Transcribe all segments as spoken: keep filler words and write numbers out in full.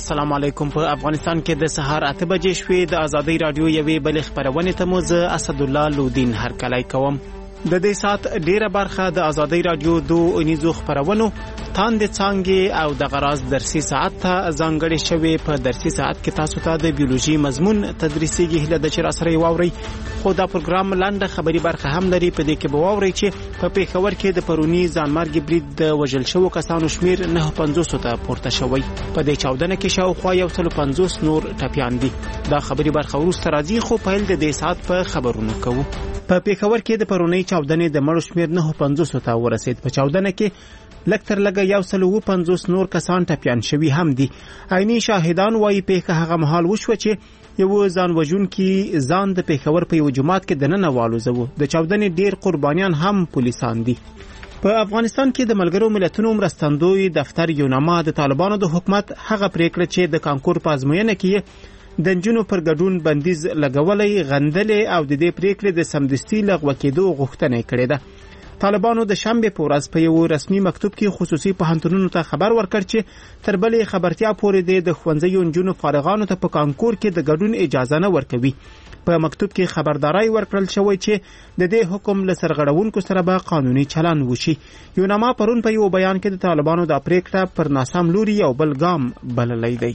السلام علیکم. په افغانستان کې د سهار اته بجې شوې. د ازادۍ رادیو یوې بلې خپرونې ته مو زه اسدالله لودین هرکلی کوم. د دې سات ډیره برخه د ازادۍ رادیو دوه اونیزو خپرونو تاند څانګې او د غراز درسي ساعت ته ځانګړې شوې. په درسي ساعت کې تاسو ته د بیولوژي مضمون تدریسیږي. هله د چر سره واوري خو دا پروګرام لاندې خبري برخه هم لري. په دې کې به واوري چې په پیښور کې د پرونی ځانمرګ برید د وژل شوو کسانو شمیر نه پنځوس ته پورته شوی. په دې چاودنه کې شاوخوا یو سل پنځوس نور ټپیان دي. دا خبري برخه وروسته راځي خو په دې د ساعت په خبرونو کوو. په پیښور کې د پرونی چاودنې د مړو شمیر نه پنځوس ته ورسید. په چاودنه کې لکتر لګه یو سل و پنځوس نور کسان ټپیان شوي هم دي. عیني شاهدان وايي پیښه هغه مهال وشو چې یو ځان وژونکي ځان د پیښور په یو جماعت کې دننه والوزو. د چاودنې ډیر قربانیان هم پولیسان دي. په افغانستان کې د ملګرو ملتونو مرستندوی دفتر یوناما د طالبانو د حکومت هغه پریکړه چې د کانکور په ازموینه کې د نجونو پر ګډون بندیز لګولې غندلې او د دې پریکړې د سمدستي لغوه کېدو غوښتنه کړې ده. طالبانو د شنبه په ورځ په یو رسمي مکتوب کې خصوصي پوهنتونونو ته خبر ورکړ چې تر بلې خبرتیا پورې د ښوونځیو نجونو فارغانو ته په کانکور کې د ګډون اجازه نه ورکوي. په مکتوب کې خبرداري ورکړل شوې چې د دې حکم له سرغړونکو سره به قانوني چلن وشي. یوناما پرون په یو بیان کې د طالبانو د پریکړه پر ناسم لوري یو بل ګام بللی دی.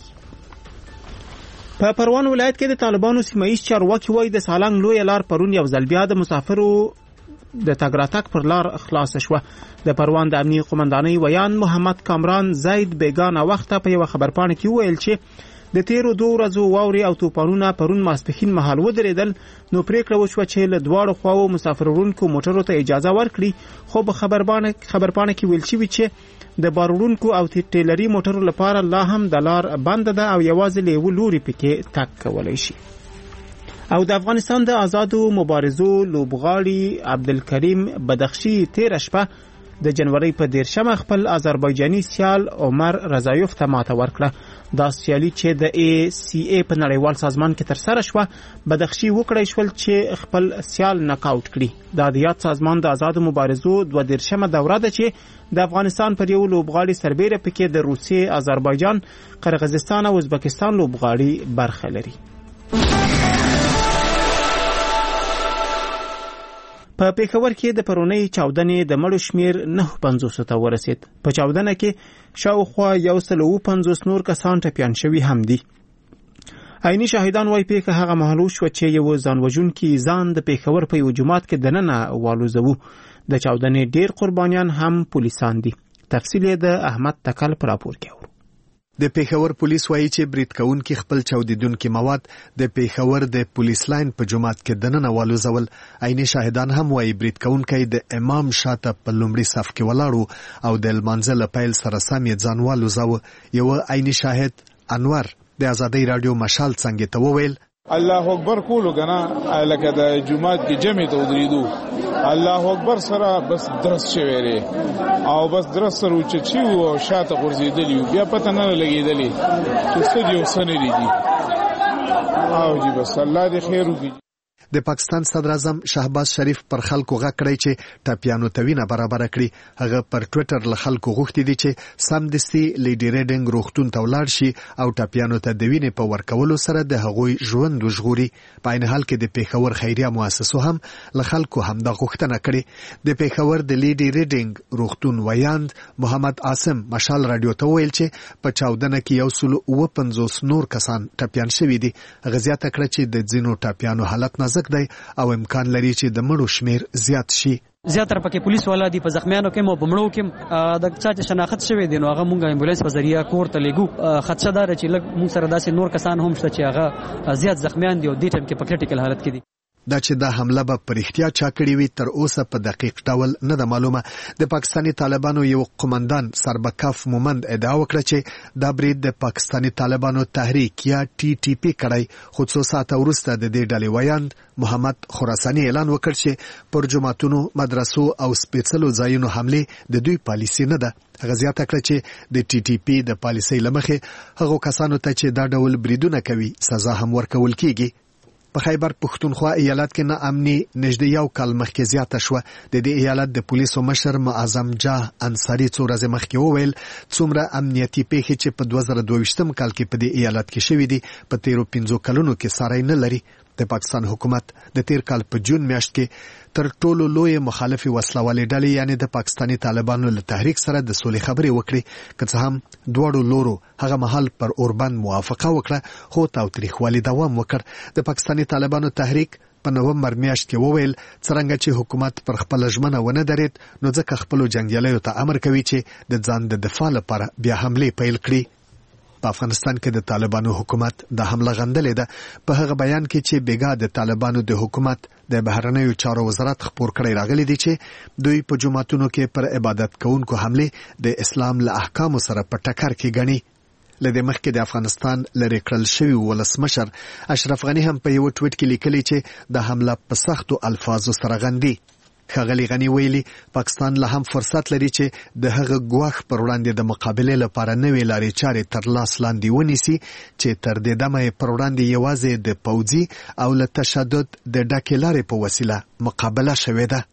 په پروان ولایت کې د طالبانو سیمایي چارواکي وایي د سالنګ لوی لار پرون یو ځل بیا د مسافرو د تګ راتګ پر لار خلاص شوه. د پروان د امنیه قومندانۍ ویان محمد کامران زید بیگانه وخته په یو خبرپاڼه کې ویل چې د تیرو دوه ورځو واوري او توپانونو پرون ماسپښین مهال ودرېدل. نو پریکړه وشوه چې له دواړو خواو مسافرونکو موټرو ته اجازه ورکړي. خو په خبرپاڼه خبرپاڼه کې ویل شوی چې د بارونکو او ټیلري موټرو لپاره لا هم د لار بند ده او یوازې له یو لوري پکې تګ کولای شي. او د افغانستان د آزادو مبارزو لوبغاړي عبدالکریم بدخشي تیر شپه د جنوري په دیرشمه خپل آذربایجاني سیال عمر رضایوف ته ماته ورکړه. دا سیالي چې د ای سی ای په نړیوال سازمان کې ترسره شوه بدخشي وکړی شول چې خپل سیال ناکاوټ کړي. دا د یاد سازمان د آزادو مبارزو دوه دیرشمه دوره ده چې د افغانستان پر یو لوبغاړي سربیره پکې د روسیې، آذربایجان، قرغیزستان او ازبکستان لوبغاړي برخه لري. په پیښور کې د پرونی چاودنې د مړو شمیر نه پنځوس ته ورسید. په چاودنه کې شاوخوا یو سل و پنځوس نور کسان ټپیان شوي هم دي. عیني شاهدان وايي پیښه هغه مهال وشوه چې یو ځان وژونکي ځان د پیښور په یو جماعت کې دننه والوزو. د چاودنې ډیر قربانیان هم پولیسان دي. تفصیل یې د احمد تکل پر راپور کې اورو. د پیښور پولیس وایي چې برید کوونکي خپل چاودیدونکي مواد د پیښور د پولیس لاین په جماعت کې دننه والوزول. عیني شاهدان هم وایي برید کوونکی د امام شاته په لومړي صف کې ولاړو او د لمانځه له پیل سره سم یې ځان والوزاوه. یو عیني شاهد انور د ازادۍ رادیو مشال څنګه ته وویل الله اکبر کولو کنه لکه د جمعات کې جمع ته ودرېدو. الله اکبر سره بس درس شوی ری او بس درس سره چې چی او شاته غورځېدلی بیا پته نه لګېدلی چې څه دی وسنه دي. او جی بس الله دې خیر وکړي. د پاکستان صدر اعظم شهباز شریف پر خلکو غږ کړی چې ټپیانو ته وینه برابر کړي. هغه پر ټوئیټر له خلکو غوښتي دي چې سمدستي لیډي ریډینګ روغتون ته ولاړ شي او ټپیانو ته د وینې په ورکولو سره د هغوی ژوند وژغوري. په عین حال کې د پیښور خیریه مؤسسو هم له خلکو همدا غوښتنه کړې. د پیښور د لیډي ریډینګ روغتون ویاند محمد عاصم مشال رادیو ته ویل چې په چاودنه کې یو سل و پنځوس نور کسان ټپیان شوي دي. غزیات کړه چې د ځینو ټپیانو حالت نازک دی او امکان لري چې د مړو شمیر زیات شي. زیاتره پکې پولیس والا دي په زخمیانو کې مو بمړو کې د چا چې شناخت شوی دي نو هغه مونږه امبولانس په ذریعہ کور ته لګو. خدشه دار چې لږ مونږ سره داسې نور کسان هم شته چې هغه زیات زخمیان دي او دې ټیم کې په کریټیکل حالت کې دي. دا چې دا حمله به پر احتیاط چا کړی وي تر اوسه په دقیق ډول نه ده معلومه. د پاکستاني طالبانو یو قومندان سربکف مومند ادعا وکړه چې دا برید د پاکستاني طالبانو تحریک یا ټي ټي پی کړی. خو څو ساعته وروسته د دې ډلې ویاند محمد خراساني اعلان وکړ چې پر جماعتونو، مدرسو او سپېڅلو ځایونو حمله د دوی پالیسي نه ده. هغه زیاته کړه چې د ټي ټي پی د پالیسۍ له مخې هغو کسانو ته چې دا ډول بریدونه کوي سزا هم ورکول کیږي. په خیبر پښتونخوا ایالت کې نا امني نږدې یو کال مخکې زیاته شوه. د دې ایالت د پولیسو مشر معظم جاه انصاري څو ورځې مخکې وویل څومره امنیتي پیښې چې په دوه زره دوه ویشتم کال کې په دې ایالت کې شوې دي په تیرو پنځو کلونو کې ساری نه لري. د پاکستان حکومت د تیر کال په جون میاشت کې تر ټولو لوی مخالفي وسلوالې ډلې یعنی د پاکستاني طالبانو له تحریک سره د سولې خبرې وکړي، که څه هم دواړو لورو هغه مهال پر اوربند موافقه وکړه خو تاوتریخوالي دوام وکړ. د پاکستاني طالبانو تحریک په نومبر میاشت کې وویل څرنګه چې حکومت پر خپل ژمنه ونه درېد نو ځکه خپل جنگیالیو ته امر کوي چې د ځان د دفاع لپاره بیا حمله پیل کړي. په افغانستان کې د طالبانو حکومت د حمله غندلې ده. په هغه بیان کې چې بیګا د طالبانو د حکومت د بهرنیو چارو وزارت خبر کړی راغلی دی چې دوی په جماعتونو کې پر عبادت کوونکو حمله د اسلام له احکامو سره په ټکر کې ګڼي. لدې مخکې د افغانستان لري کړل شوی ولسمشر اشرف غنی هم په یو ټویټ کې لیکلی چې د حمله په سختو الفاظو سره غندي. ښاغلي غنی ویلي پاکستان له هم فرصت لري چې د هغه ګواښ پر وړاندې د مقابلې لپاره نوې لارې چارې تر لاس لاندې ونیسي چې تر دې دمه یې پر وړاندې یوازې د پوځي او له تشدد د ډکې لارې په وسیله مقابله شوې ده.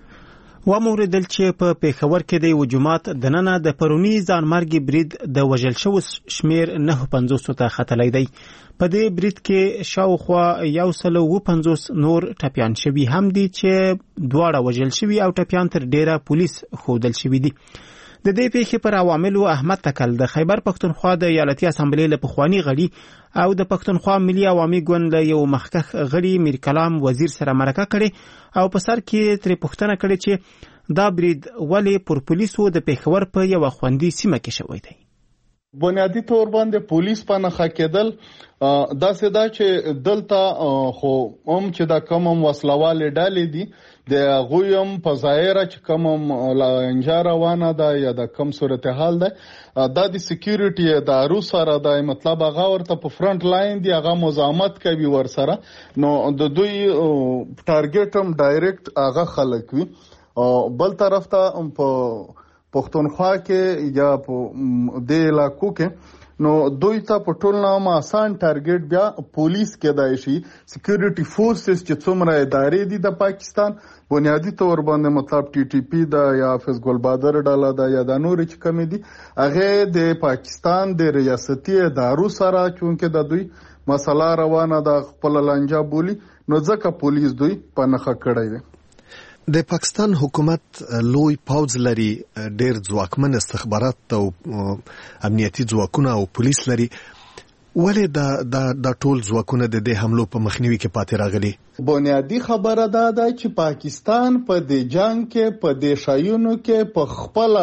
وموردل چې په پیښور کې د یو جماعت دننه د پرونی ځانمرګي برید د وژل شو شمیر نه پنځوس ته ختلی دی. په دې برید کې شاوخوا یو سل او پنځوس نور ټپیان شوي هم دي چې دواړه وژل شوي او ټپیان تر ډیره پولیس ښودل شوي دي. د دې پیښې پر عواملو احمد تکل د خیبر پښتونخوا د ایالتي اسامبلې له پخواني غړي او د پښتونخوا ملي عوامي ګوند له یو مخکښ غړي میر کلام وزیر سره مرکه کړې او په سر کې ترې پوښتنه کړې چې دا برید ولې پر پولیسو د پیښور په یو خوندي سیمه کې شوی دی. بنیادی طور باندې پولیس په نخښه کېدل داسې دا چې دلته خو هم چې دا کوم وسلوالې ډلې دي د هغوی هم په ظاهره چې کوم لانجه روانه ده یا د کوم صورتحال ده دا د سکیورټي ادارو سره ده، مطلب هغه ورته په فرنٹ لاین دي، هغه مزاحمت کوي ورسره، نو د دوی ټارګټ هم ډایرکټ هغه خلک وي. بل طرف ته په پښتونخوا کې یا په دې علاقو کې نو دوی ته په ټول نامه آسان ټارګټ بیا پولیس کېدای شي. سکیورټي فورسز چې څومره ادارې دي د پاکستان بنیادی طور باندې مطلب ټي ټي پی دا یا حافظ ګل بادر ډله دا یا د نور چې کمی دي هغه د پاکستان د ریاستي ادارو سره چونکه د دوی مسله روانه د خپل لانجه بولی نو ځکه پولیس دوی په نخښه کړی دی. د پاکستان حکومت لوی پوځ لري، ډېر ځواکمن استخبارات او امنیتي ځواکونه او پولیس لري. ولې دا دا د ټول ځواکونه د دې حملو په مخنیوي کې پاتې راغلي؟ بنیادی خبره دا ده چې پاکستان په دې جنگ کې په دې شایونو کې په خپل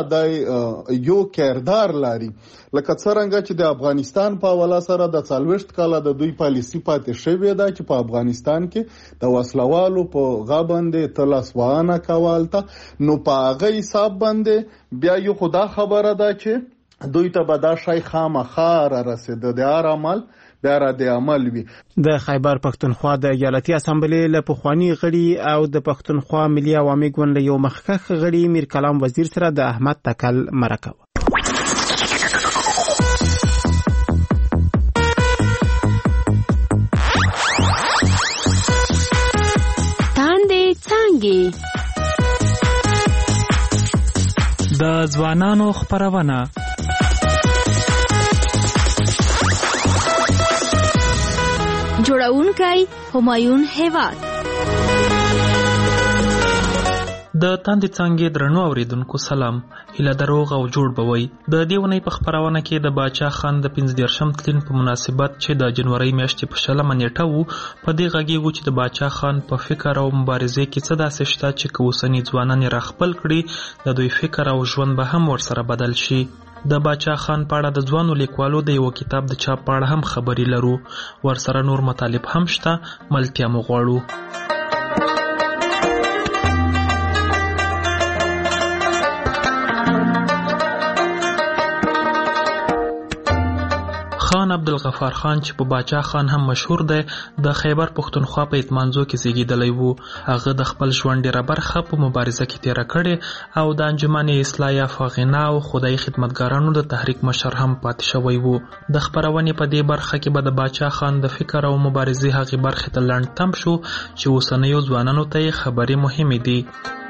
د یو کردار لري، لکه څنګه چې د افغانستان په حواله سره د څلوېښت کاله د دوی پالیسي پاتې شوې ده چې په افغانستان کې د وسلوالو په غابندې تلاسوانه کولته نو په هغه حساب باندې بیا یو خدا خبره ده چې دوی ته به دا شای خامخا را رسېده د هر عمل بیا را د عمل وي. د خیبر پښتونخوا د ایالتي اسامبلې له پخواني غړي او د پښتونخوا ملي عوامي ګوند له یو مخکښ غړي میر کلام وزیر سره د احمد تکل مرکه وه. تاندې څانګې د ځوانانو خپرونه جوړونکی همایون هیواد. د تاندې څانګې درنو اوریدونکو سلام، هیله دروغ او جوړ بوي. د دې ونې په خپرونه کې د باچا خان د پنځه دېرشم تلین په مناسبت چې د جنوري میاشتې په شلمه نیټه وو په دې غږیږو چې د باچا خان په فکر او مبارزې کې څه داسې شته چې که اوسني ځوانان یې راخپل کړي د دوی فکر او ژوند به هم ورسره بدل شي. د باچا خان په اړه د ځوانو لیکوالو د یو کتاب د چاپ په اړه هم خبرې لرو، ورسره نور مطالب هم شته، ملتیا مو غواړو. خان خان عبدالغفار خان چې په باچا خان هم مشهور دی د خیبر پښتونخوا په اتمانزو کې زیږیدلی وو. هغه د خپل ژوند ډیره برخه په مبارزه کې تیره کړې او د انجمن اصلاح یافته غنا او خدای خدمتګارانو د تحریک مشر هم پاتې شوی وو. د خپرونې په دې برخه کې به د باچا خان د فکر او مبارزې هغې برخې ته لنډ تم شو چې اوسنیو ځوانانو ته یې خبرې مهمې دي.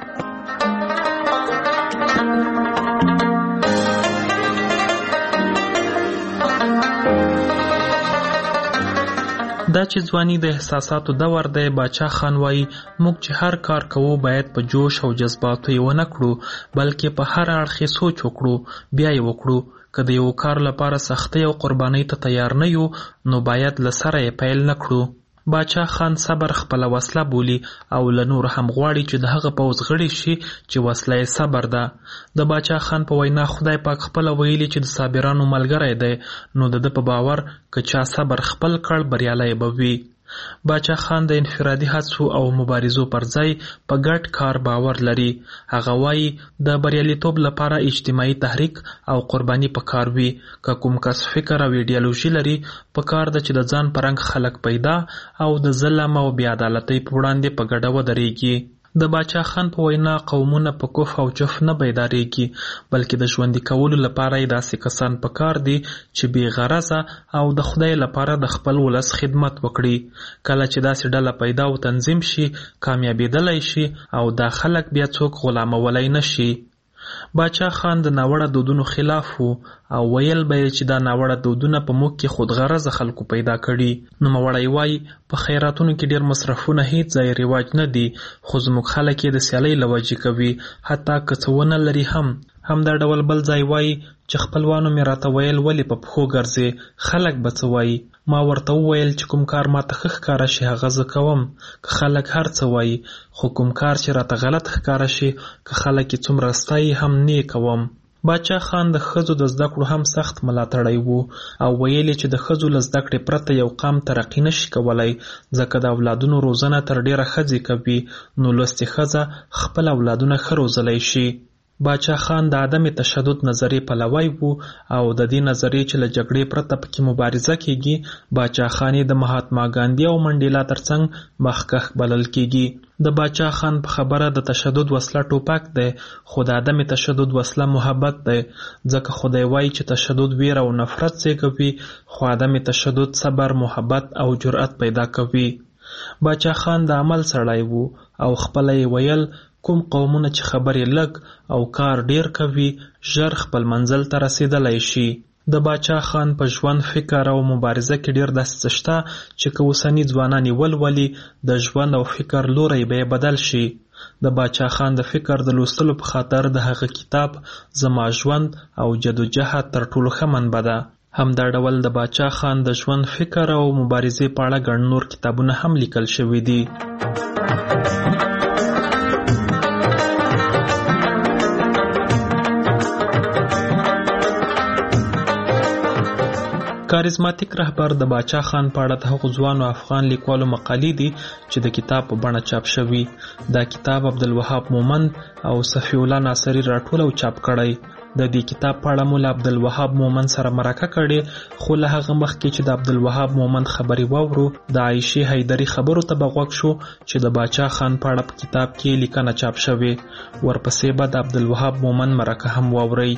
دا چې ځواني د احساساتو دور دی، باچا خان وایي موږ چې هر کار کوو باید په جوش او جذباتو یې ونه کړو، بلکې په هر اړخ یې سوچ وکړو، بیا یې وکړو. که د یو کار لپاره سختۍ او قربانۍ ته تیار نه یو نو باید له سره یې پیل نه کړو. باچا خان صبر خپله وسله بولي او له نور هم غواړي چې د هغه پوځ غړي شي چې وسله یې صبر ده. د باچا خان په وینا خدای پاک خپله ویلي چې د صابرانو ملګری دی، نو د ده په باور که چا صبر خپل کړ بریالی به وي. باچا خان د انفرادي هڅو او مبارزو پر ځای په ګډ کار باور لري. هغه وایي د بریالیتوب لپاره اجتماعي تحریک او قرباني پکار وي. که کوم کس فکر او ایډیالوژي لري پکار ده چې د ځان په رنګ خلک پیدا او د ظلم او بې عدالتۍ په وړاندې په ګډه ودرېږي. د باچا خان په وینا قومونه په کف او جف نه بیدارېږي، بلکې د ژوندي کولو لپاره یې داسې کسان پکار دي چې بې غرضه او د خدای لپاره د خپل ولس خدمت وکړي. کله چې داسې ډله پیدا او تنظیم شي کامیابېدلی شي او دا خلک بیا څوک غلامولی نه شي. باچا خان د ناوړه دودونو خلاف وو او ویل به یې چې دا ناوړه دودونه په موږ کې خودغرضه خلکو پیدا کړي. نوموړی وایي په خیراتونو کې ډېر مصرفونه هیڅ ځای رواج نه دي، خو زموږ خلک یې د سیالۍ له وجې کوي، حتی که څه ونه لري هم. همدا ډول بل ځای وایي چې خپلوانو مې راته ویل ولې په پښو ګرځې، خلک به څه وایي. ما ورته وویل چې کوم کار ماته ښه ښکاره شي هغه زه کوم، که خلک هر څه وایي، خو کوم کار چې راته غلط ښکاره شي که خلک یې څومره ستایي هم نه کوم. باچا خان د ښځو د زده کړو هم سخت ملاتړی وو او ویل چې د ښځو له زده کړې پرته یو قام ترقي نشي کولی، ځکه د اولادونو روزنه تر ډیره ښځې کوي، نو لوستې ښځه خپل اولادونه ښه روزلی شي. باچا خان د عدم تشدد نظریې پلوی وو او د دې نظریې چې له جګړې پرته پکې مبارزه کیږي، باچا خان د مهاتما ګاندي او منډیلا ترڅنګ مخکښ بلل کیږي. د باچا خان په خبره د تشدد وسله ټوپک دی، خو د عدم تشدد وسله محبت دی، ځکه خدای وایي چې تشدد ویر او نفرت زیږوي، خو عدم تشدد صبر، محبت او جرأت پیدا کوي. باچا خان د عمل سړی وو او خپله یې ویل کوم قومونه چې خبرې لږ او کار ډیر کوي ژر خپل منزل ته رسیدلی شي. د باچا خان په ژوند، فکر او مبارزه کې ډیر داسې څه شته چې که اوسني ځوانان یې ولولي د ژوند او فکر لوری به یې بدل شي. د باچا خان د فکر د لوستلو په خاطر د هغه کتاب زما ژوند او جدوجهد تر ټولو ښه منبع ده. همدا ډول د باچا خان د ژوند، فکر او مبارزې په اړه ګڼ نور کتابونه هم لیکل شوي دي. کاریزماتیک رهبر د باچا خان په اړه د هغو ځوانو افغان لیکوالو مقالې دي چې د کتاب په بڼه چاپ شوي. دا کتاب عبدالوهاب مومند او صفی الله ناصري راټول او چاپ کړی. د دې کتاب په اړه مو له عبدالوهاب مومند سره مرکه کړې، خو له هغه مخکې چې د عبدالوهاب مومند خبرې واورو د عایشې حیدري خبرو ته به غوږ شو چې د باچا خان په اړه په کتاب کې لیکنه چاپ شوې. ورپسې به د عبدالوهاب مومند مرکه هم واورئ.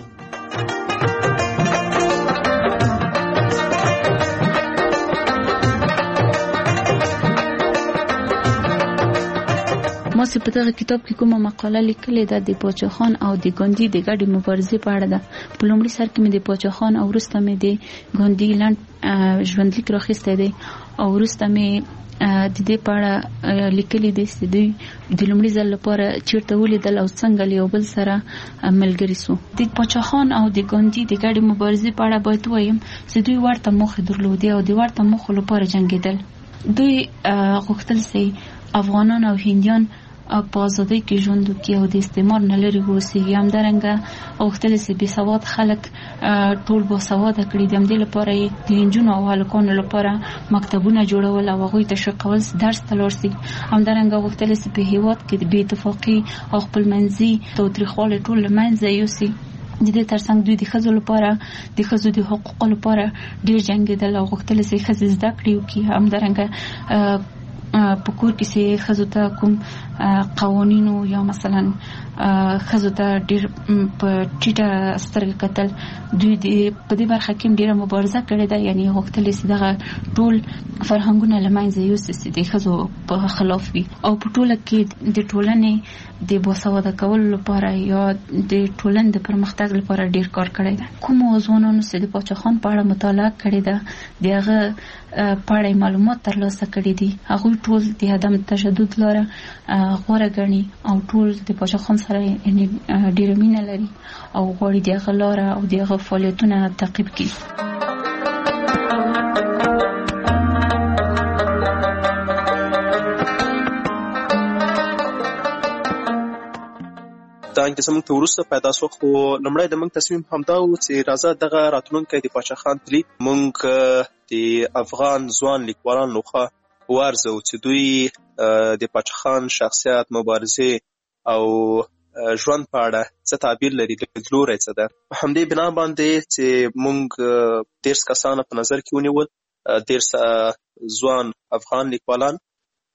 ما چې په دغه کتاب کې کومه مقاله لیکلې ده د باچا خان او د ګاندي د ګډې مبارزې په اړه ده. په لومړي سر کې مې د باچا خان او وروسته مې د ګاندي لنډ ژوندلیک راخیستی دی او وروسته مې د دې په اړه لیکلي دي چې دوی د لومړي ځل لپاره چیرته ولیدل او څنګه له یو بل سره ملګري سو. د باچا خان او د ګاندي د ګډې مبارزې په اړه باید ووایم چې دوی ورته موخې درلودې او د ورته موخو لپاره جنګېدل. دوی غوښتل چې افغانان او هندیان په ازادۍ کې ژوند وکړي او د استعمار نه لرې واوسېږي. همدارنګه غوښتل چې بې سواد خلک ټول باسواده کړي. د همدې لپاره یې د نجونو او هلکانو لپاره مکتبونه جوړول او هغوی ته ښه کول چې درس ته لاړ شي. همدارنګه غوښتل چې په هېواد کې د بې اتفاقي او خپلمنځي تاوتریخوالی ټول له منځه یوسي د دې ترڅنګ دوی د ښځو لپاره د ښځو د حقوقو لپاره ډیر جنګېدل او غوښتل چې ښځې زده کړې وکړي. همدارنګه په کور کې چې ښځو ته کوم قوانینو یا مثلا ښځو ته ډیر په ټیټه سترګه کتل، دوی د په دې برخه کې ډیره مبارزه کړې ده. یعنی غوښتل چې دغه ټول فرهنګونه له منځه یوسي چې د ښځو په خلاف وي او په ټوله کې د ټولنې د باسواده کولو لپاره یا د ټولنې د پرمختګ لپاره ډیر کار کړی ده. کوم ځوانانو چې د پاچا خان په اړه مطالعه کړې ده د هغه په اړه معلومات ترلاسه کړي دي، هغه ټول د عدم تشدد لاره غوره ګڼي او ټول د پاچا خان سره ډیره مینه لري او غواړي د هغه لاره او د هغه فعالیتونه تعقیب کړي. دا انګلیسي موږ ته وروسته پیدا شو، خو لومړی د موږ تصمیم همدا و چې راځه دغه راتلونکی د پاچا خان تلید موږ د افغان ځوان لیکوالان لخوا وارزو چې دوی د پاچا خان شخصیت، مبارزې او ژوند په اړه څه تعبیر لري، لیدلوری څه ده. په همدې بنا باندې چې موږ دیرش کسان په نظر کې ونیول، دیرش ځوان افغان لیکوالان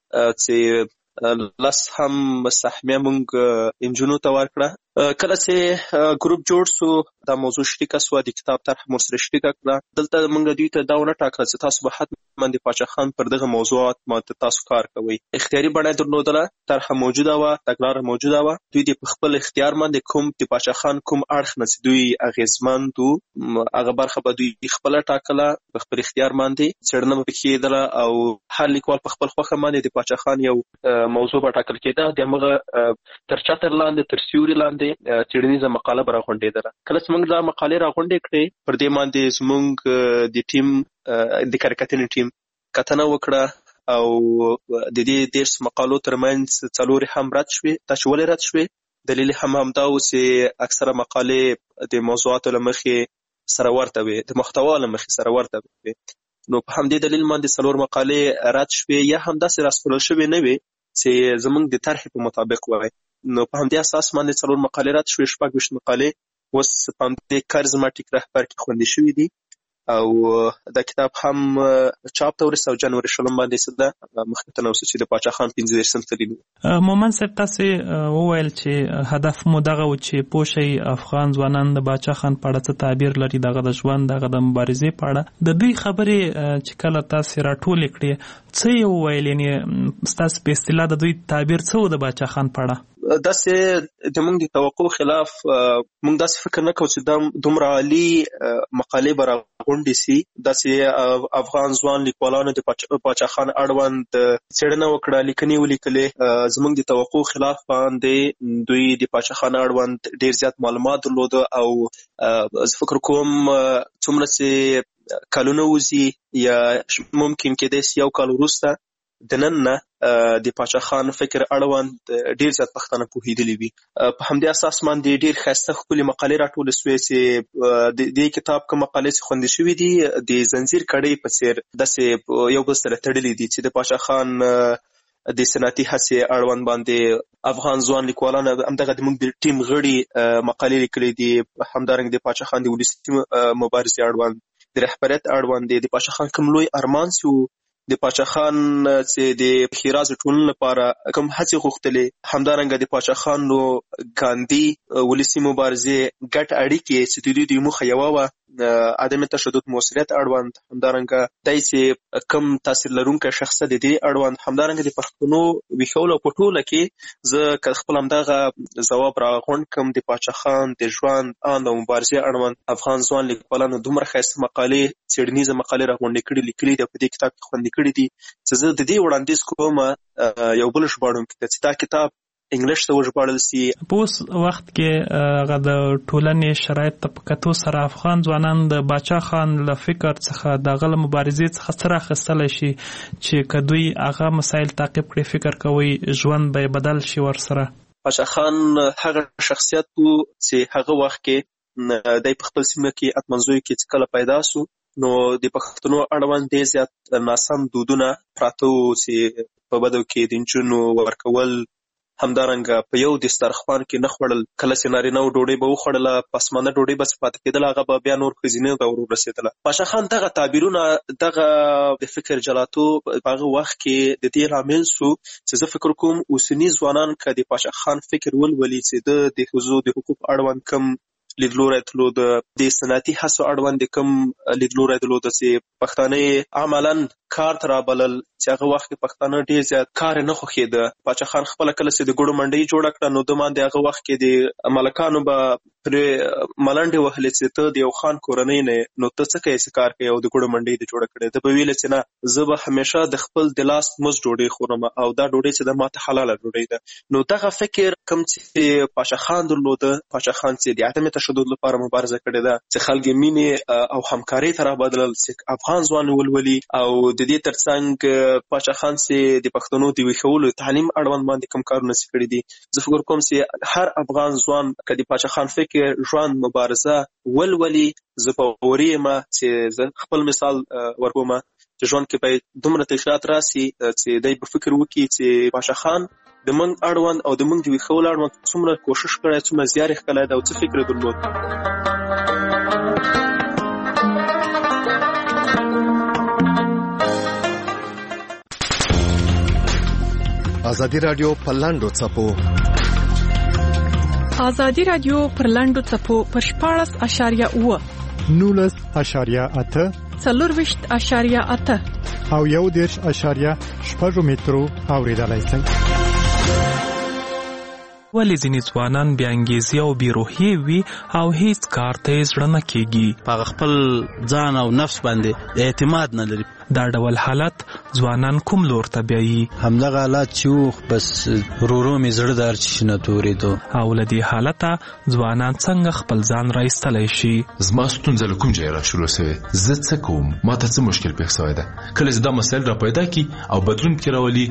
چې لس هم سهمیه موږ انجونو ته ورکړه. کله چې ګروپ جوړ سو دا موضوع شریکه سوه، د کتاب طرح مو سره شریکه کړه. دلته موږ دوی ته دا ونه ټاکله چې تاسو به حتما د پاچا خان پر دغه موضوعات باندې تاسو کار کوئ. اختیاري بڼه یې درلودله، طرحه موجوده وه، تګلاره موجوده وه. دوی د په خپل اختیار باندې کوم د پاچا خان کوم اړخ نه چې دوی اغېزمند وو هغه برخه به دوی خپله ټاکله، په خپل اختیار باندې څېړنه به پکې کېدله او هر لیکوال په خپل خوښه باندې د پاچا خان یو موضوع به ټاکل کېده. د همغه تر چتر لاندې، تر سیوري لاندې څېړنیزه مقاله به راغونډېدله. کله چې موږ دا مقالې راغونډې کړې، پر دې باندې زموږ د ټیم د کارکتنې ټیم کتنه وکړه او د دې دیرش مقالو ترمنځ څلورې هم رد شوې. دا چې ولې رد شوې، دلیل هم همدا و چې اکثره مقالې د موضوعاتو له مخې سره ورته وې، د محتوا له مخې سره ورته وې. نو په همدې دلیل باندې څلور مقالې رد شوې یا همداسې راسپړل شوې نه وې چې زموږ د طرحې په مطابق وای. نو په همدې اساس باندې څلور مقالې رد شوې، شپږ ویشت مقالې اوس په همدې کارزماټیک رهبر کې خوندي شوي دي او دا کتاب هم چاپ ته ورسېد او جنوري شلم باندې ایستله مخکې ته نه اوسه چې د پاچا خان پنځه دېرشم تلین و. مومن صاحب تاسې وویل چې هدف مو دغه و چې پوه شئ افغان ځوانان د پاچا خان په اړه څه تعبیر لري، دغه د ژوند، دغه د مبارزې په اړه. د دوی خبرې چې کله تاسې راټولې کړې څه یې وویل، یعنې ستاسو په اصطلاح د دوی تعبیر څه و د پاچا خان په اړه؟ داسې د موږ د توقع خلاف موږ داسې فکر نه کوو چې دا دومره عالي مقالې به راغونډې سي. داسې افغان ځوان لیکوالانو د پاچا خان اړوند څېړنه وکړه، لیکنې ولیکلې. زموږ د توقع خلاف باندې دوی د پاچا خان اړوند ډېر زیات معلومات درلوده او زه فکر کوم څومره چې کلونه وځي یا ممکن کېدای سي یو کال وروسته د نن نه د پاچا خان فکر اړوند ډیر زیات پښتانه پوهېدلي وي. په همدې اساس باندې ډیر ښایسته ښکلې مقالې راټولې سوې چې د دې کتاب کوم مقالې چې خوندي شوي دي د زنځیر کړۍ په څېر داسې یو بل سره تړلي دي چې د پاچا خان د صنعتي هڅې اړوند باندې افغان ځوان لیکوالان همدغه د موږ د ټیم غړي مقالې لیکلي دي. همدارنګه د پاچا خان د ولسي مبارزې اړوند، د رهبریت اړوند، د پاچا خان کوم لوی ارمان سي، د پاچا خان چې د ښېراز ټولنې لپاره کوم هڅې غوښتلې، همدارنګه د پاچا خان نو ګاندي ولسي مبارزې ګډ اړیکې چې د دوی د موخه یوه وه عدم تشدد موثریت اړوند، همدارنګه دی چې کوم تاثیر لرونکی شخصیت د دې اړوند، همدارنګه د پښتنو ویښولو په ټوله کې زه که خپل همدغه ځواب راغونډ کړم د پاچا خان د ژوند آند او مبارزې اړوند افغان ځوان لیکوالانو دومره ښایسته مقالې، څېړنیزه مقالې راغونډې کړي لیکلي دي، په دې کتاب کې خوندي کړي دي چې زه د دې وړاندیز کوم یو بل ژباړونکي ته چې دا کتاب انګلیش ته وژباړل سي. په اوس وخت کې هغه د ټولنې شرایط ته په کتو سره افغان ځوانان د پاچا خان له فکر څخه د هغه له مبارزې څخه څه راخیستلی شي چې که دوی هغه مسایل تعقیب کړي، فکر کوئ ژوند به بدل شي ورسره؟ پاچا خان هغه شخصیت و چې هغه وخت کې دی په خپل سیمه کې اتمنځیو کې چې کله پیدا سو نو د پښتنو اړوند ډېر زیات ناسم دودونه پراته وو چې په بدو کې د نجونو ورکول همدارنګه په یو دسترخوان کې نه خوړل، کله چې نارینه و ډوډۍ به وخوړله پسمانه ډوډۍ بس پاتې کېدله، هغه به بیا نور ښځینه ته ور ورسېدله. پاشا خان دغه تعبیرونه دغه د فکر جلاتو په هغه وخت کې د دې لامل شو چې زه فکر کوم اوسني ځوانان که د پاشا خان فکر ولولي چې د د ښځو د حقوق اړوند کم لیدلوری درلود، د صنعتي هڅو اړوند کم لیدلوری درلود چې پښتانه عملاً کار ته رابلل، چې هغه وخت کې پښتانه ډېر زیات کار نه خوښېده. پاچا خان خپله کله چې د ګوړو منډۍ جوړه کړه نو د باندې هغه وخت کې د ملکانو به پرې ملنډې وهلې چې ته د یو خان کورنۍ نه نو ته څه کوې چې کار کوې او د ګوړو منډۍ دې جوړه کړې. ده به ویلې چې نه زه به همیشه د خپل د لاس مزد ډوډۍ خورم او دا ډوډۍ چې ده ماته حلاله ډوډۍ ده. نو دغه فکر کوم چې پاچا خان درلوده، پاچا خان چې د عدم تشدد لپاره مبارزه کړې ده، چې خلک مینې او همکارۍ ته رابلل، چې افغان ځوان ولولي، او د دې ترڅنګ پاچا خان چې د پښتنو د ویښولو تعلیم اړوند باندې کوم کارونه چې کړي دي. زه فکر کوم چې هر افغان ځوان که د پاچا خان فکر، ژوند، مبارزه ولولي، زه باوري یم چې زه خپل مثال ورکوم چې ژوند کې باید دومره تغیرات راسي چې دی به فکر وکړي چې پاچا خان د موږ اړوند او د موږ د ویښولو اړوند څومره کوشش کړی، څومره زیار یې ښکلی دی او څه فکر یې درلود. ازادي رادیو پر لاندو څپو ازادي رادیو پر لاندو څپو پر شپاړس اشاریه اوه نولس اشاریه اته څلورویشت اشاریه اته او یو دېرش اشاریه شپږ مترو اوریدلای شئ. ولې ځینې ځوانان بې انګیزې او بې روحیې وي او هیڅ کار ته یې زړه نه کېږي، په خپل ځان او نفس باندې اعتماد نه لري. دا ډول حالت ځوانان کوم لور ته بیایي؟ همدغه حالت چې و بس ورو مې زړه د هر چی شي نه تورېدو. او له دې حالته ځوانان څنګه خپل ځان را ایستلی شي؟ زما ستونزه له کوم ځایه را شروع سوې، زه څه کوم، ما ته څه مشکل پېښ سوی ده. کله چې دا مسایل را پیدا کړي او بدلون پکې راولي،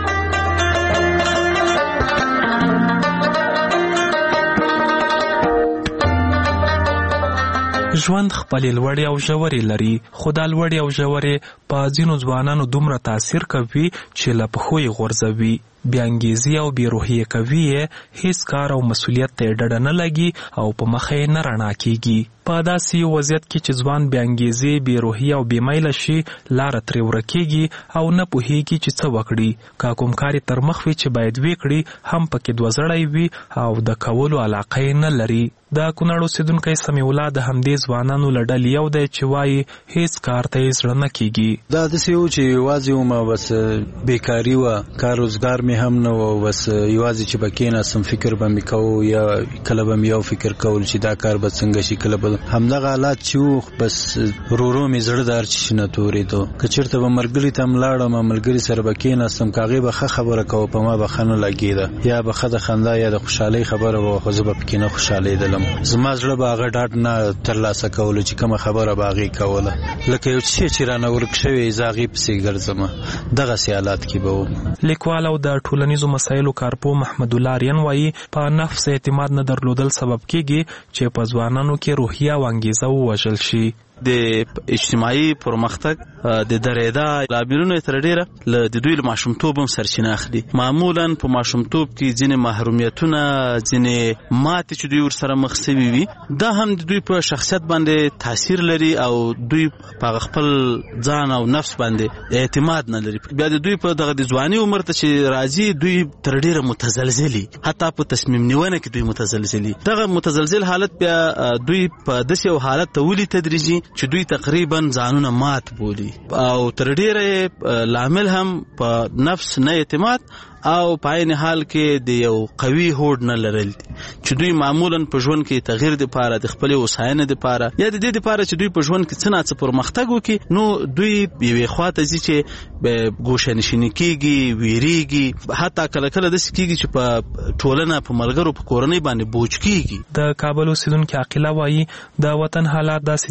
ژوند خپلې لوړې او ژورې لري، خو دا لوړې او ژورې په ځینو ځوانانو دومره تاثیر کوي چې له پښو یې غورځوي، بې انګیزې او بې روحیې کوي یې، هیڅ کار او مسؤلیت ته یې ډډه نه لګي او په مخه یې نه رڼا کېږي. په داسې یو وضعیت کې چې ځوان بې انګیزې، بې روحیې او بې میله شي، لاره ترې ورکېږي او نه پوهېږي چې څه وکړي. که کوم کار یې تر مخ وي چې باید ویې کړي، هم پکې دوه زړی وي او د کولو علاقه یې نه لري. د کونړ اوسېدونکی سمیع الله د همدې ځوانانو له ډلې یو دی چې وایي هیڅ کار ته یې زړه نه کېږي. دا داسې و چې یوازې ومه، بس بېکاري وه، کار روزګار مې هم نه و، بس یوازې چې به کېناستم فکر به مې کوو، یا کله به مې یو فکر کول چې دا کار به څنګه شي، کله به همدغه حالات چې و بس ورو ورو مې زړه د هر چی شي نه تورېدو. که چېرته به ملګري ته هم لاړم، ملګري سره به کېناستم، که هغې به ښه خبره کوه په ما به ښه نه لګېده، یا به ښه د خندا یا د خوشحالۍ خبره وه، خو زه به پکې نه خوشحالېدلم. زما زړه به هغه ډاډ نه ترلاسه کولو چې کومه خبره به هغې کوله، لکه یو څه چې رانه ورک شوی زه هغې پسې ګرځم. دغسې حالات کې به وم. لیکوال او د ټولنیزو مسایلو کارپوه محمد الله آریان وایي په نفس اعتماد نه درلودل سبب کېږي چې په ځوانانو کې روحیه او انګیزه ووژل شي. د اجتماعي پرمختګ د درېدا لاملونه تر ډیره له د دوی له ماشومتوب هم سرچینه اخلي. معمولا په ماشومتوب کې ځینې محرومیتونه، ځینې ماتې چې دوی ورسره مخ سوي وي، دا هم د دوی په شخصیت باندې تاثیر لري او دوی په خپل ځان او نفس باندې اعتماد نه لري. بیا د دوی په دغه د ځواني عمر ته چې راځي، دوی تر ډیره متزلزلي، حتی په تصمیم نیونه کې دوی متزلزلي. دغه متزلزل حالت بیا دوی په داسې یو حالت ته ولي تدریجي چې دوی تقریبا ځانونه مات بولي او تر ډیره لامل هم په نفس نه اعتماد او په عین حال کې د یو قوي هوډ نه لرل دي چې دوی معمولا په ژوند کې تغییر د پاره، د خپل وساینه د پاره، یا د دې د پاره چې دوی په ژوند کې څه نه څه پرمختګ وکړي، نو دوی یوې خواته ځي چې به ګوښه‌نشیني کېږي، ویریږي، حتی کله کله داسې کېږي چې په ټولنه، په ملګرو، په کورنۍ باندې بوج کېږي. د کابل اوسېدونکي عاقله وایي د وطن حالات داسې دي چې په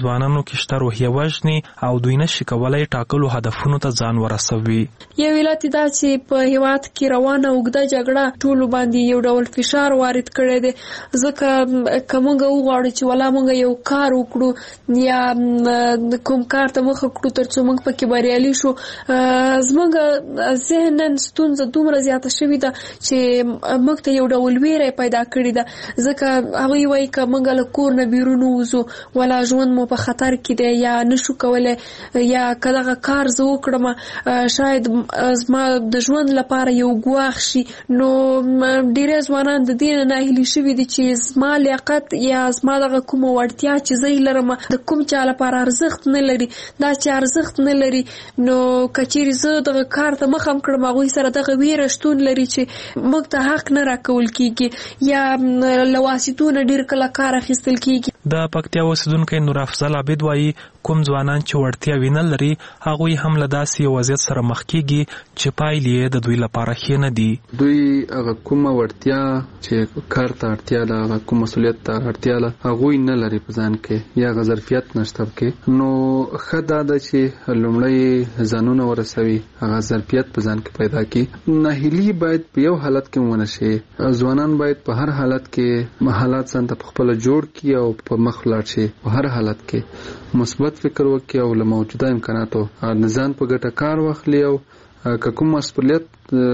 ځوانانو کې شته روحیه وژني او دوی نشي کولای ټاکلو هدفونو ته ځان ورسوي. یو علت دا چې په هیواد کې روانه اوږده جګړه ټولو باندې یو ډول فشار وارد کړی دی، ځکه که موږ وغواړو چې ولا موږ یو کار وکړو یا کوم کار ته مخه کړو تر څو موږ پکې بریالي شو، زموږ ذهنن ستونزه دومره زیاته شوې ده چې موږ ته یو ډول ویره پیدا کړې ده، ځکه هغوی وایي که موږ له کور نه بیرون ووځو ولا ژوند مو په خطر کې دی یا نشو کولی، یا که دغه کار زه وکړم شاید زما د ژوند لپاره یو ګواښ شي. نو ډېری ځوانان د دې نه ناهیلي شوي دي چې زما لیاقت یا زما دغه کومه وړتیا چې زه یې لرم د کوم چا لپاره ارزښت نه لري، دا چې ارزښت نه لري نو که چیرې زه دغه کار ته مخه کړم هغوی سره دغه ویره شتون لري چې موږ ته حق نه راکول کیږي یا له واسطو نه ډېر کله کار اخیستل کیږي. د پکتیا اوسیدونکی نور افضل عابد وایي کوم ځوانان چې وړتیاوې نه لري هغوی هم له داسې یو وضعیت سره مخ کیږي چې پایلې یې د دوی لپاره ښې نه دي. دوی هغه کومه وړتیا چې کار ته اړتیا ده، هغه کوم مسؤلیت ته اړتیا ده، هغوی نه لري په ځان کې یا هغه ظرفیت نشته پکې. نو ښه دا ده چې لومړی ځانونه ورسوي، هغه ظرفیت په ځان کې پیدا کړي. ناهیلي باید په یو حالت کې ونه شي، ځوانان باید په هر حالت کې حالات ځان ته پخپله جوړ کړي او په مخ ولاړ شي. په هر حالت کې مثبت فکر وکړي او له موجوده امکاناتو ځان په ګټه کار واخلي او که کوم مسؤلیت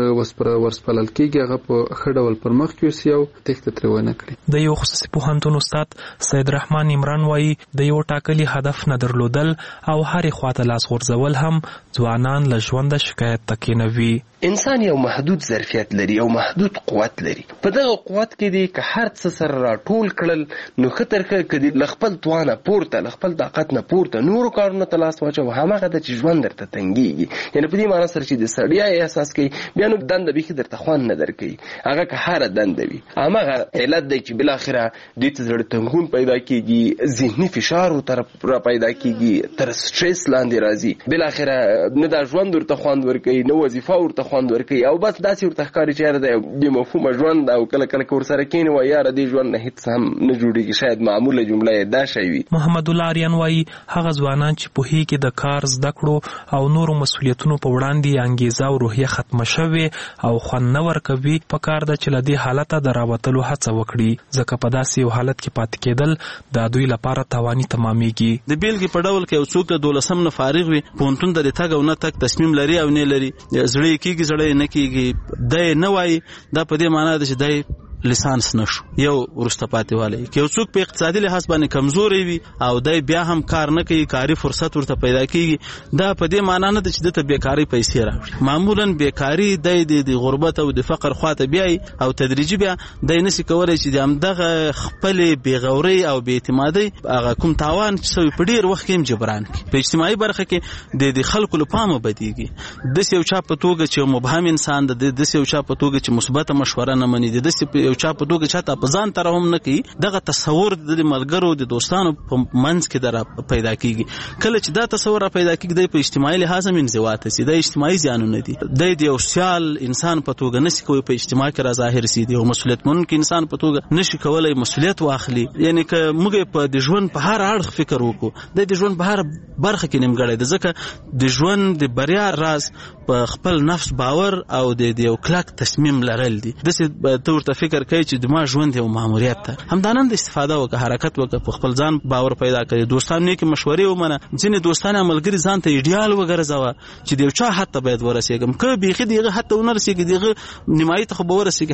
ورسپارل کېږي هغه په ښه ډول پر مخ یوسي او تېښته ترې ونه کړي. د یو خصوصي پوهنتون استاد سید رحمان عمران وایي د یو ټاکلي هدف نه درلودل او هرې خواته لاس غورځول هم ځوانان له ژونده شکایت ته کېنوي. انسان یو محدود ظرفیت لري او محدود قوت لري. په دغه قوت کې دی که هر څه سره راټول کړل نو ښه تر ښه که دی له خپل توانه پورته له خپل طاقت نه پورته نورو کارونو ته لاس واچوه، هماغه ده چې ژوند درته تنګېږي. یعنې په دې معنا سره چې د ستړیا احساس کوي بیا نو دنده بیخي درته خوند نه درکوي، هغه که هره دنده وي. هماغه علت دی چې بالاخره دې ته زړه تنګون پیدا کېږي، ذهني فشار ورته را پیدا کېږي، تر سټرس لاندې راځي، بالاخره نه دا ژوند ورته خوند ورکوي نه وظیفه ورته خوند ورکوي او بس داسې ورته ښکاري چې یاره د بې مفهومه ژوند او کله کله که ورسره کښېني وایي یاره دې ژوند نه هېڅ هم نه جوړېږي. شاید معموله جمله یې دا شی وي. محمد الله آریان وایي هغه ځوانان چې پوهېږي د کار زده کړو او نورو مسؤلیتونو په وړاندې انګیزه او روحیه ختمه شوې او خوند نه ورکوي، پکار ده چې له دې حالته د راوتلو هڅه وکړي، ځکه په داسې یو حالت کې پاتې کېدل د دوی لپاره تاواني تمامېږي. د بیلګې په ډول کې یو څوک د دولسم نه فارغ وي، پوهنتون ته د تګ او نه تګ تصمیم لري او نه لري، زړه یې کېږي زړه یې نه کېږي، دی نه وایي، دا په دې معنا ده چې دی لیسانس نشو یو ورسته پاتې والی. که یو څوک په اقتصادي لحاظ باندې کمزوری وي او دی بیا هم کار نه کوي، کاري فرصت ورته پیدا کېږي، دا په دې معنا نه ده چې دته بیکاري پیسې راوړي. معمولا بیکاري دی د غربت او د فقر خواته بیایي او تدریجي بیا دی نشي کولی چې د همدغه خپلې بېغورۍ او بېاعتمادۍ هغه کوم تاوان چې سوی په ډېر وخت کې هم جبران کړي. په اجتماعي برخه کې د خلکو له پامه بدېږي. داسې یو چا په توګه چې مبهم انسان ده، داسې یو چا په توګه چې مثبته مشوره نه مني، داسې یو چا په توګه چاته په ځان تر هم نه کوي، دغه تصور د ملګرو د دوستانو په منځ کې در پیدا کیږي. کله چې دا تصور را پیدا کیږي د په اجتماعي لحاظ هم انزوا ته سي، د اجتماعي زیانونه دي، د یو سیال انسان په توګه نشي کوي په اجتماع کې را ظاهر سي، د یو مسؤلیت منونکي انسان په توګه نشي کولای مسؤلیت واخلي. یعنی که موږ په د ژوند په هر اړخ فکر وکړو، د ژوند په هر برخه کې نیمګړی ده، ځکه د ژوند د بریا راز په خپل نفس باور او د یو کلک تصمیم لرل دي. داسې ته ورته فکر کوي چې د ما ژوند یو ماموریت ده، همدانن د استفاده وکړه، حرکت وکړه، په خپل ځان باور پیدا کړي، دوستان نیکې مشورې ومنه، ځینې دوستان یا ملګري ځان ته ایډیال وګرځوه چې د یو چا حد ته باید ورسېږم، که بیخي د هغه حد ته ونه رسېږي د هغه نیمایي ته خو به ورسېږي.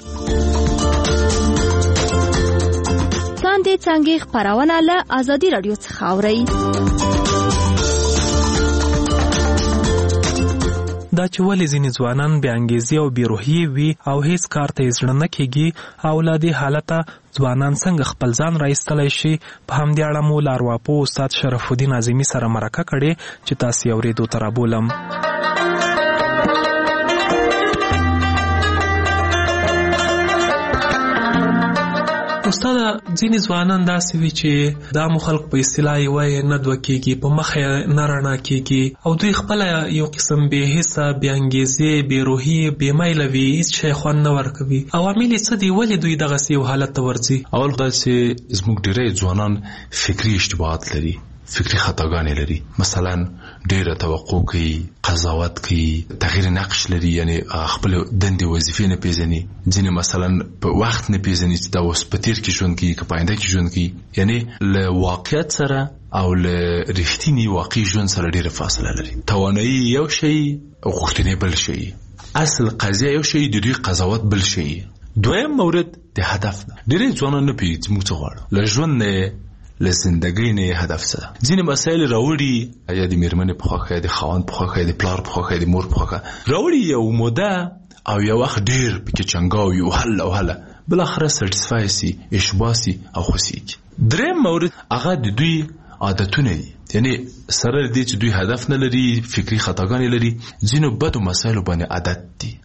تاندې څانګې خپرونه له ازادي راډیو څخه اورئ. دا چې ولې ځینې ځوانان بې انګیزې او بې روحیې وي او هیڅ کار ته یې زړه نه کېږي او له دې حالته ځوانان څنګه خپل ځان راایستلی شي، په همدې اړه مو له ارواپوه استاد شرف الدین اعظمي سره مرکه کړې چې تاسې یې اورېدو ته رابولم. استاد، ځینې ځوانان داسې وي چې دا مو خلق په اصطلاح یې وایي نه دوه کېږي، په مخ یې نه رڼا کېږي او دوی خپله یو قسم بې حسه، بې انګیزې، بې روحي، بې میله وي، هېڅ شی خوند نه ورکوي. عوامل یې څه دي؟ ولې دوی دغسې یو حالت ته ورځي؟ اول خدای چې زموږ ډېری ځوانان فکري اشتباهات لري، فکری خطاګانې لري. مثلا ډیره توقع کوي، قضاوت کوي، تغییر نقش لري، یعنی خپل دندې وظیفې نه پیژني. ځینې مثلا په وخت نه پیژني چې دا اوس په تیر کې ژوند کوي که په آینده کې ژوند کوي. یعنی له واقعیت سره او له رښتینی واقعي ژوند سره ډیره فاصله لري. توانایي یو شی، غوښتنې بل شی. اصل قضیه یو شی، د دوی قضاوت بل شی. دویم مورد د هدف نه. ډیری ځوانان نه پیږي چې موږ څه غواړو له ژوند نه، له زندګۍ نه هدف څه ده. ځینې مسایل راوړي، یا د میرمنې په خوښه، یا د خاوند په خوښه، یا د پلار په خوښه، یا د مور په خوښه راوړي، یو موده او یو وخت ډیر پکې چنګاوي او هله او هله بالاخره سټیسفای سي، اشباع سي او خوشیږي. دریم مورد هغه د دوی عادتونه دي. یعنی سره دې چې دوی هدف نه لري، فکری خطاګانې لري، ځینو بدو مسایلو باندې عادت دي.